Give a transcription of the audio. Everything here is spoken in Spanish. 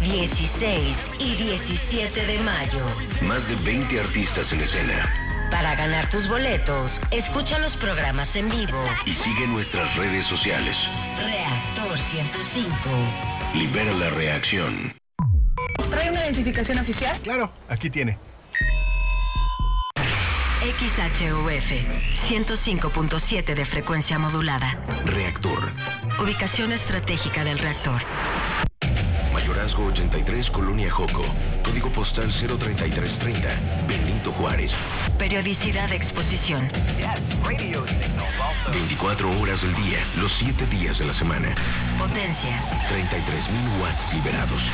16 y 17 de mayo. Más de 20 artistas en escena. Para ganar tus boletos, escucha los programas en vivo y sigue nuestras redes sociales. Reactor 105. Libera la reacción. ¿Trae una identificación oficial? Claro, aquí tiene. XHUF 105.7 de frecuencia modulada. Reactor. Ubicación estratégica del reactor. Mayorazgo 83, Colonia Joco. Código postal 03330. Benito Juárez. Periodicidad de exposición. 24 horas del día, los 7 días de la semana. Potencia. 33,000 watts liberados.